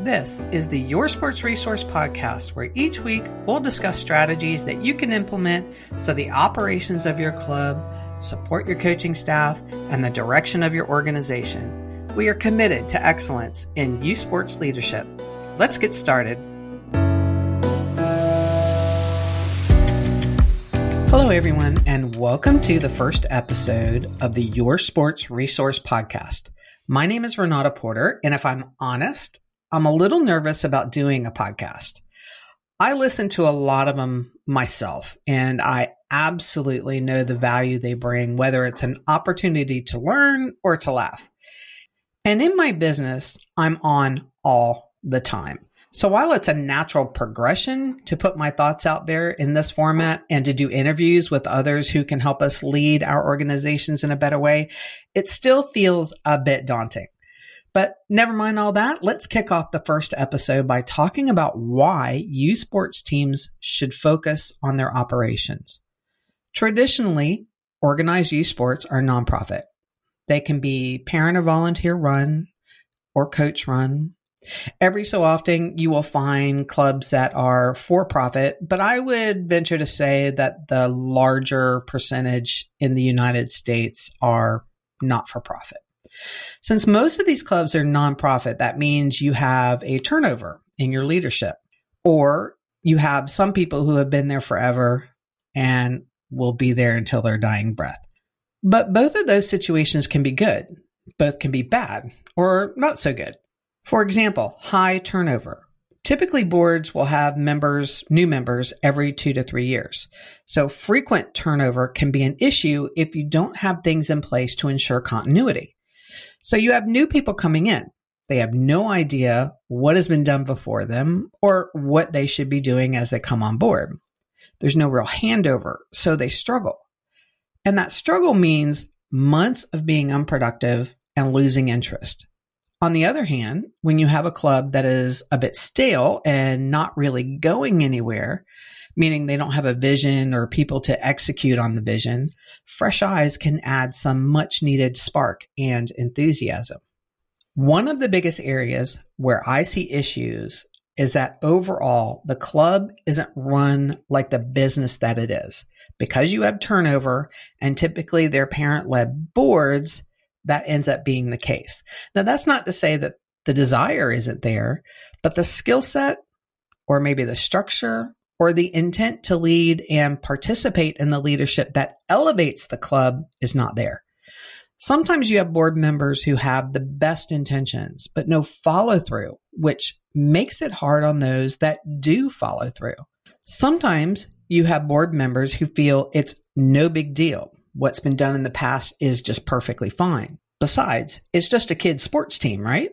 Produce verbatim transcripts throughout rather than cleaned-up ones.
This is the Your Sports Resource Podcast, where each week we'll discuss strategies that you can implement so the operations of your club support your coaching staff and the direction of your organization. We are committed to excellence in youth sports leadership. Let's get started. Hello, everyone, and welcome to the first episode of the Your Sports Resource Podcast. My name is Renata Porter, and if I'm honest, I'm a little nervous about doing a podcast. I listen to a lot of them myself, and I absolutely know the value they bring, whether it's an opportunity to learn or to laugh. And in my business, I'm on all the time. So while it's a natural progression to put my thoughts out there in this format and to do interviews with others who can help us lead our organizations in a better way, it still feels a bit daunting. But never mind all that. Let's kick off the first episode by talking about why youth sports teams should focus on their operations. Traditionally, organized youth sports are nonprofit. They can be parent or volunteer run or coach run. Every so often, you will find clubs that are for-profit, but I would venture to say that the larger percentage in the United States are not-for-profit. Since most of these clubs are nonprofit, that means you have a turnover in your leadership, or you have some people who have been there forever and will be there until their dying breath. But both of those situations can be good. Both can be bad or not so good. For example, high turnover. Typically, boards will have members, new members every two to three years. So frequent turnover can be an issue if you don't have things in place to ensure continuity. So you have new people coming in. They have no idea what has been done before them or what they should be doing as they come on board. There's no real handover, so they struggle. And that struggle means months of being unproductive and losing interest. On the other hand, when you have a club that is a bit stale and not really going anywhere, meaning they don't have a vision or people to execute on the vision, fresh eyes can add some much needed spark and enthusiasm. One of the biggest areas where I see issues is that overall, the club isn't run like the business that it is. Because you have turnover and typically they're parent-led boards, that ends up being the case. Now, that's not to say that the desire isn't there, but the skill set or maybe the structure or the intent to lead and participate in the leadership that elevates the club is not there. Sometimes you have board members who have the best intentions, but no follow through, which makes it hard on those that do follow through. Sometimes you have board members who feel it's no big deal. What's been done in the past is just perfectly fine. Besides, it's just a kid's sports team, right?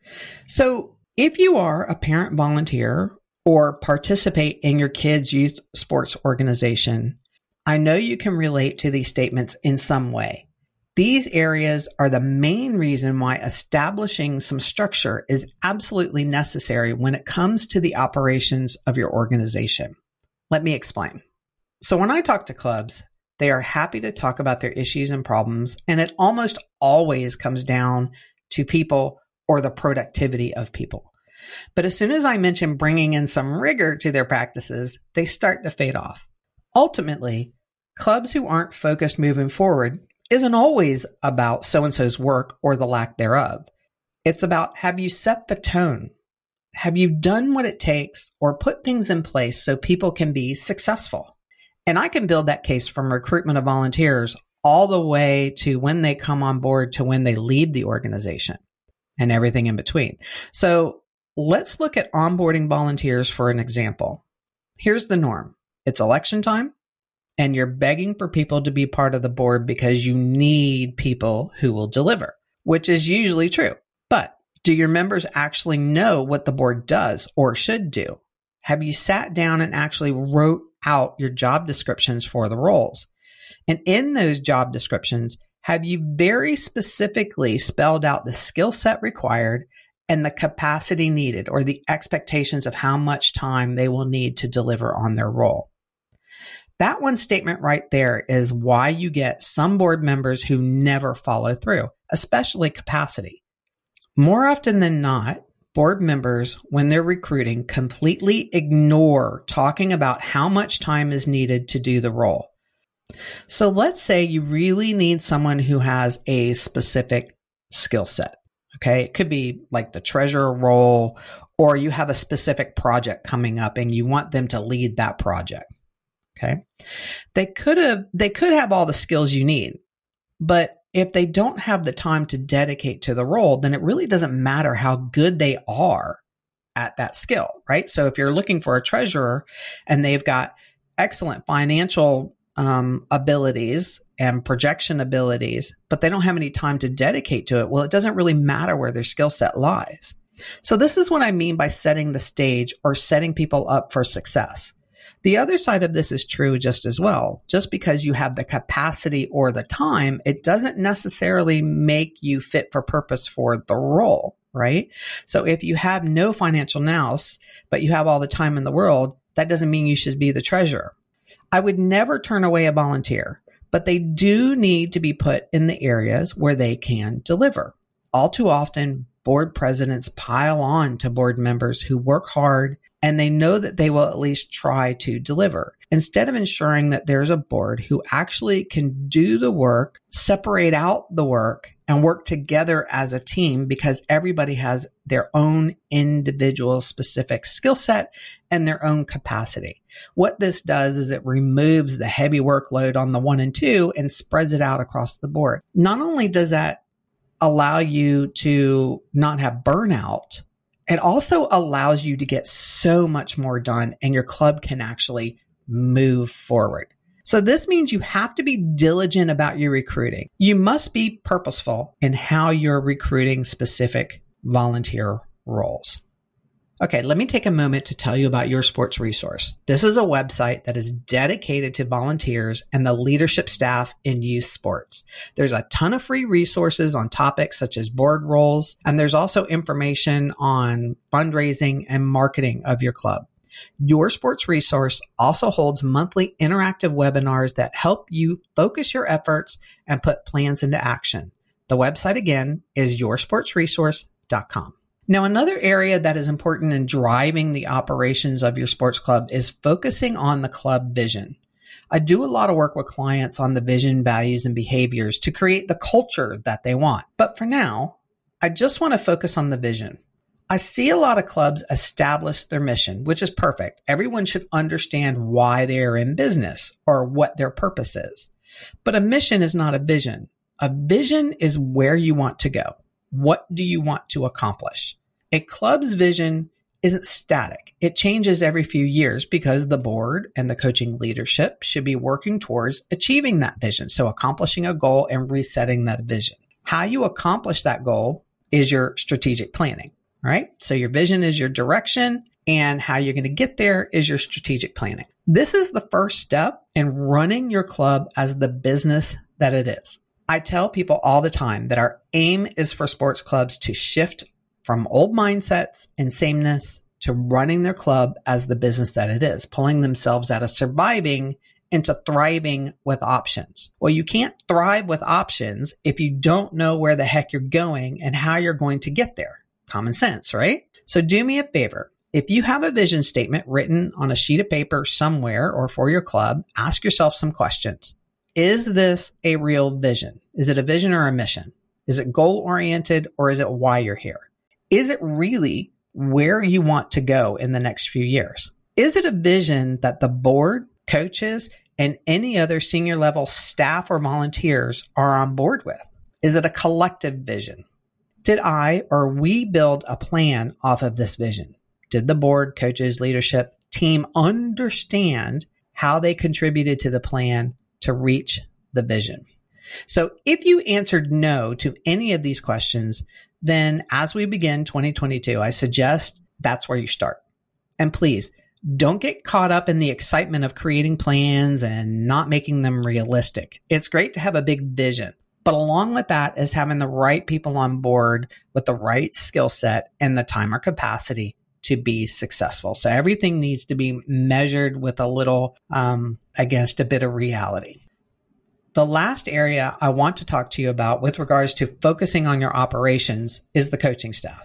So if you are a parent volunteer or participate in your kids' youth sports organization, I know you can relate to these statements in some way. These areas are the main reason why establishing some structure is absolutely necessary when it comes to the operations of your organization. Let me explain. So when I talk to clubs, they are happy to talk about their issues and problems, and it almost always comes down to people or the productivity of people. But as soon as I mention bringing in some rigor to their practices, they start to fade off. Ultimately, clubs who aren't focused moving forward isn't always about so-and-so's work or the lack thereof. It's about, have you set the tone? Have you done what it takes or put things in place so people can be successful? And I can build that case from recruitment of volunteers all the way to when they come on board to when they leave the organization and everything in between. So let's look at onboarding volunteers for an example. Here's the norm. It's election time, and you're begging for people to be part of the board because you need people who will deliver, which is usually true. But do your members actually know what the board does or should do? Have you sat down and actually wrote out your job descriptions for the roles? And in those job descriptions, have you very specifically spelled out the skill set required and the capacity needed or the expectations of how much time they will need to deliver on their role? That one statement right there is why you get some board members who never follow through, especially capacity. More often than not, board members, when they're recruiting, completely ignore talking about how much time is needed to do the role. So let's say you really need someone who has a specific skill set. Okay. It could be like the treasurer role, or you have a specific project coming up and you want them to lead that project. Okay. They could have, they could have all the skills you need, but if they don't have the time to dedicate to the role, then it really doesn't matter how good they are at that skill, right? So if you're looking for a treasurer and they've got excellent financial um, abilities and projection abilities, but they don't have any time to dedicate to it, well, it doesn't really matter where their skill set lies. So this is what I mean by setting the stage or setting people up for success. The other side of this is true just as well. Just because you have the capacity or the time, it doesn't necessarily make you fit for purpose for the role, right? So if you have no financial nous, but you have all the time in the world, that doesn't mean you should be the treasurer. I would never turn away a volunteer, but they do need to be put in the areas where they can deliver. All too often, board presidents pile on to board members who work hard and they know that they will at least try to deliver, instead of ensuring that there's a board who actually can do the work, separate out the work, and work together as a team, because everybody has their own individual specific skill set and their own capacity. What this does is it removes the heavy workload on the one and two and spreads it out across the board. Not only does that allow you to not have burnout, it also allows you to get so much more done and your club can actually move forward. So this means you have to be diligent about your recruiting. You must be purposeful in how you're recruiting specific volunteer roles. Okay, let me take a moment to tell you about Your Sports Resource. This is a website that is dedicated to volunteers and the leadership staff in youth sports. There's a ton of free resources on topics such as board roles, and there's also information on fundraising and marketing of your club. Your Sports Resource also holds monthly interactive webinars that help you focus your efforts and put plans into action. The website again is your sports resource dot com. Now, another area that is important in driving the operations of your sports club is focusing on the club vision. I do a lot of work with clients on the vision, values, and behaviors to create the culture that they want. But for now, I just want to focus on the vision. I see a lot of clubs establish their mission, which is perfect. Everyone should understand why they are in business or what their purpose is. But a mission is not a vision. A vision is where you want to go. What do you want to accomplish? A club's vision isn't static. It changes every few years because the board and the coaching leadership should be working towards achieving that vision. So accomplishing a goal and resetting that vision. How you accomplish that goal is your strategic planning, right? So your vision is your direction, and how you're going to get there is your strategic planning. This is the first step in running your club as the business that it is. I tell people all the time that our aim is for sports clubs to shift from old mindsets and sameness to running their club as the business that it is, pulling themselves out of surviving into thriving with options. Well, you can't thrive with options if you don't know where the heck you're going and how you're going to get there. Common sense, right? So do me a favor. If you have a vision statement written on a sheet of paper somewhere or for your club, ask yourself some questions. Is this a real vision? Is it a vision or a mission? Is it goal-oriented or is it why you're here? Is it really where you want to go in the next few years? Is it a vision that the board, coaches, and any other senior level staff or volunteers are on board with? Is it a collective vision? Did I or we build a plan off of this vision? Did the board, coaches, leadership, team understand how they contributed to the plan to reach the vision? So if you answered no to any of these questions, then as we begin twenty twenty-two, I suggest that's where you start. And please, don't get caught up in the excitement of creating plans and not making them realistic. It's great to have a big vision, but along with that is having the right people on board with the right skill set and the time or capacity to be successful. So everything needs to be measured with a little, um, against a bit of reality. The last area I want to talk to you about with regards to focusing on your operations is the coaching staff.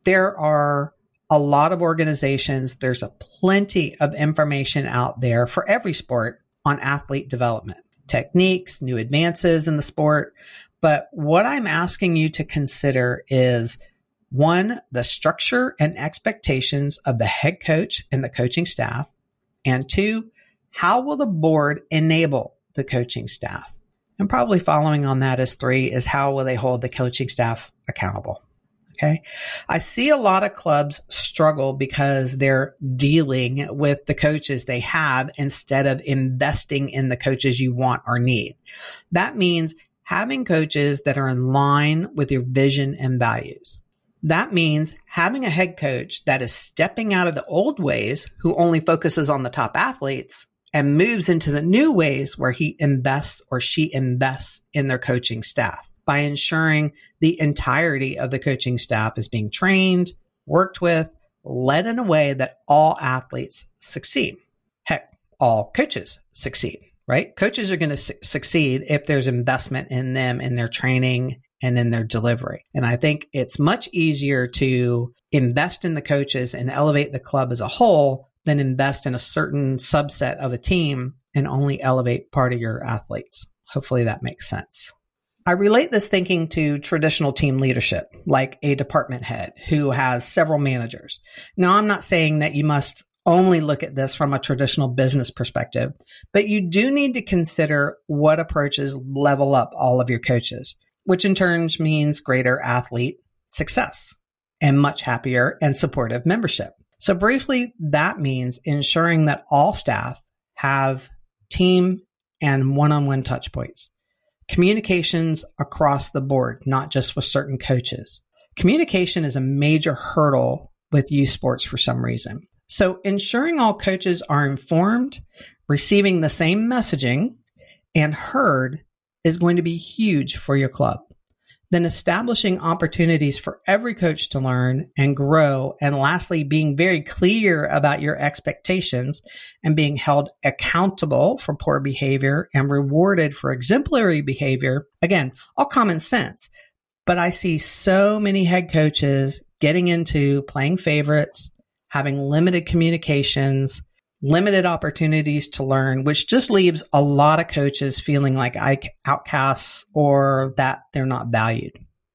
There are a lot of organizations. There's a plenty of information out there for every sport on athlete development, techniques, new advances in the sport. But what I'm asking you to consider is, one, the structure and expectations of the head coach and the coaching staff. And two, how will the board enable the coaching staff? And probably following on that is three, is how will they hold the coaching staff accountable? Okay. I see a lot of clubs struggle because they're dealing with the coaches they have instead of investing in the coaches you want or need. That means having coaches that are in line with your vision and values. That means having a head coach that is stepping out of the old ways, who only focuses on the top athletes, and moves into the new ways where he invests or she invests in their coaching staff by ensuring the entirety of the coaching staff is being trained, worked with, led in a way that all athletes succeed. Heck, all coaches succeed, right? Coaches are going to su- succeed if there's investment in them, in their training, and in their delivery. And I think it's much easier to invest in the coaches and elevate the club as a whole than invest in a certain subset of a team and only elevate part of your athletes. Hopefully that makes sense. I relate this thinking to traditional team leadership, like a department head who has several managers. Now, I'm not saying that you must only look at this from a traditional business perspective, but you do need to consider what approaches level up all of your coaches, which in turn means greater athlete success and much happier and supportive membership. So briefly, that means ensuring that all staff have team and one-on-one touch points. Communications across the board, not just with certain coaches. Communication is a major hurdle with youth sports for some reason. So ensuring all coaches are informed, receiving the same messaging, and heard is going to be huge for your club. Then establishing opportunities for every coach to learn and grow. And lastly, being very clear about your expectations and being held accountable for poor behavior and rewarded for exemplary behavior. Again, all common sense. But I see so many head coaches getting into playing favorites, having limited communications, limited opportunities to learn, which just leaves a lot of coaches feeling like outcasts or that they're not valued.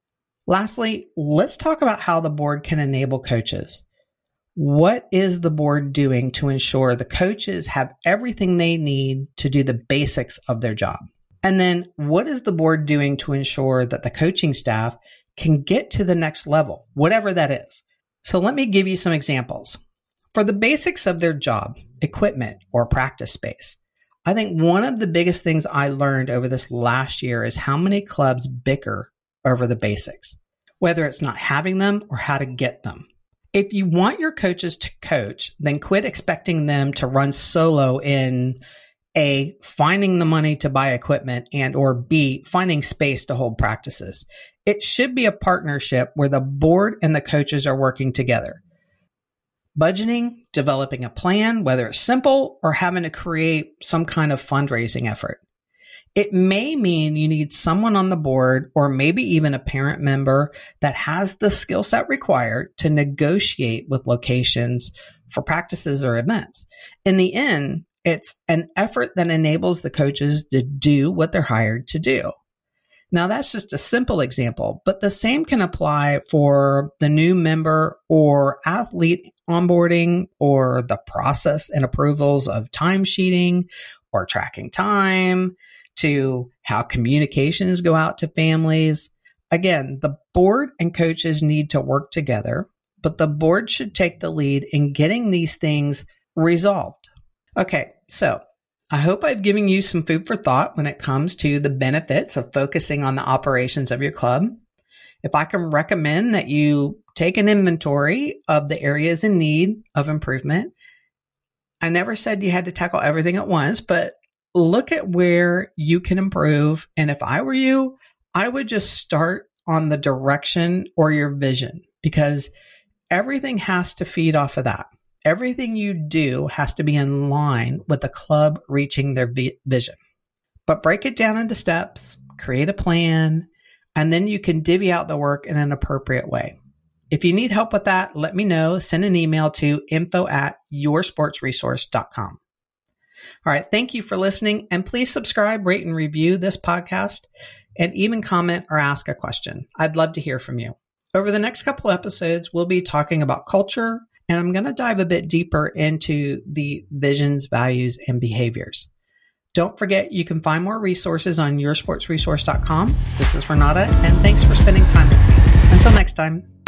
Lastly, let's talk about how the board can enable coaches. What is the board doing to ensure the coaches have everything they need to do the basics of their job? And then what is the board doing to ensure that the coaching staff can get to the next level, whatever that is? So let me give you some examples. For the basics of their job, equipment or practice space, I think one of the biggest things I learned over this last year is how many clubs bicker over the basics, whether it's not having them or how to get them. If you want your coaches to coach, then quit expecting them to run solo in A, finding the money to buy equipment, and or B, finding space to hold practices. It should be a partnership where the board and the coaches are working together. Budgeting, developing a plan, whether it's simple or having to create some kind of fundraising effort. It may mean you need someone on the board or maybe even a parent member that has the skill set required to negotiate with locations for practices or events. In the end, it's an effort that enables the coaches to do what they're hired to do. Now, that's just a simple example, but the same can apply for the new member or athlete onboarding or the process and approvals of timesheeting or tracking time to how communications go out to families. Again, the board and coaches need to work together, but the board should take the lead in getting these things resolved. Okay, so I hope I've given you some food for thought when it comes to the benefits of focusing on the operations of your club. If I can recommend that you take an inventory of the areas in need of improvement. I never said you had to tackle everything at once, but look at where you can improve. And if I were you, I would just start on the direction or your vision, because everything has to feed off of that. Everything you do has to be in line with the club reaching their vi- vision. But break it down into steps, create a plan, and then you can divvy out the work in an appropriate way. If you need help with that, let me know. Send an email to info at yoursportsresource dot com. All right. Thank you for listening. And please subscribe, rate, and review this podcast, and even comment or ask a question. I'd love to hear from you. Over the next couple episodes, we'll be talking about culture, and I'm going to dive a bit deeper into the visions, values, and behaviors. Don't forget, you can find more resources on your sports resource dot com. This is Renata, and thanks for spending time with me. Until next time.